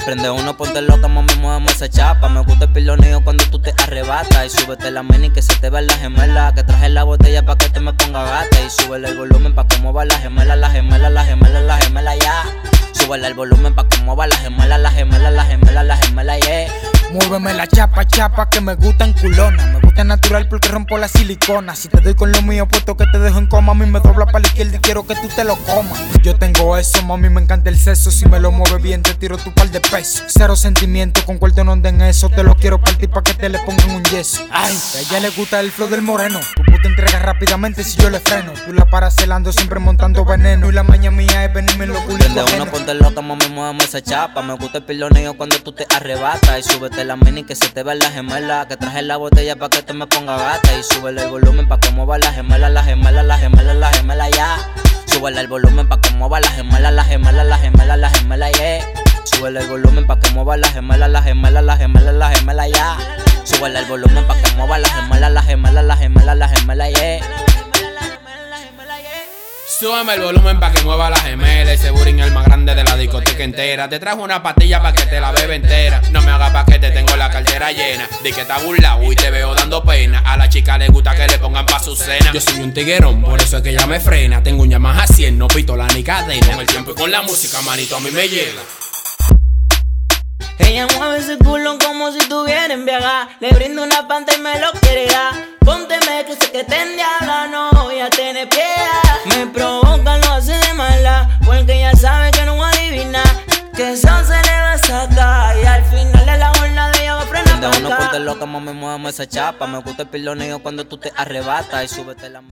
Prende uno, ponte loca, mami, muéveme esa chapa. Me gusta el piloneo cuando tú te arrebatas. Y súbete la mini que se te ve la gemela. Que traje la botella pa' que te me ponga gata. Y súbele el volumen pa' que mueva la gemela, la gemela, la gemela, la gemela, ya. Súbele el volumen pa' que mueva la gemela, la gemela, la gemela, la gemela, yeah. Muéveme la chapa, chapa, que me gustan culona. Me gusta natural porque rompo la silicona. Si te doy con lo mío, puesto que te dejo en coma. A mí me dobla para la izquierda y quiero que tú te lo comas. Yo tengo eso, mami, me encanta el sexo. Si me lo mueve bien, te tiro tu par de pesos. Cero sentimiento, con cuarto no anden eso. Te lo quiero partir pa' que te le pongan un yeso. Ay, a ella le gusta el flow del moreno. Tu puta entrega rápidamente si yo le freno. Tú la paras celando, siempre montando veneno. Y la maña mía es venirme en lo culito. Prende uno, ponte loca, mami, muéveme esa chapa. Me gusta el piloneo cuando tú te arrebatas. Y súbete la mini que se te ve la gemela. Que traje la botella pa' que te me ponga gata. Y súbele el volumen pa' que mueva la gemela, la gemela, la gemela, la gemela, ya. Súbele el volumen pa' que mueva la gemela, la gemela, la gemela, la gemela, yeah. Súbele el volumen pa' que mueva la gemela, la gemela, la gemela, la gemela, ya. Súbele el volumen pa' que mueva la gemela, la gemela, la gemela, la gemela, yeah. Súbeme el volumen pa' que mueva la gemela. Ese burín el más grande de la discoteca entera. Te trajo una pastilla pa' que te la bebe entera. No me hagas pa' que te tengo la cartera llena. Di que está burlado y te veo dando pena. A la chica le gusta que le pongan pa' su cena. Yo soy un tiguerón, por eso es que ella me frena. Tengo un Yamaha 100, no pistola ni cadena. Con el tiempo y con la música, manito, a mí me llega. Ella mueve ese culo como si tuviera embriagada. Le brindo una panta y me lo quiere dar. Pónteme que sé que te endiabla, no, ya tiene piedad. Me provoca, lo hace de maldad, porque ella sabe que no adivina, que eso se le va a sacar. Y al final de la jornada ella va a frenar. Prende uno, ponte loca, mami, muéveme esa chapa. Me gusta el piloneo cuando tú te arrebatas. Y súbete la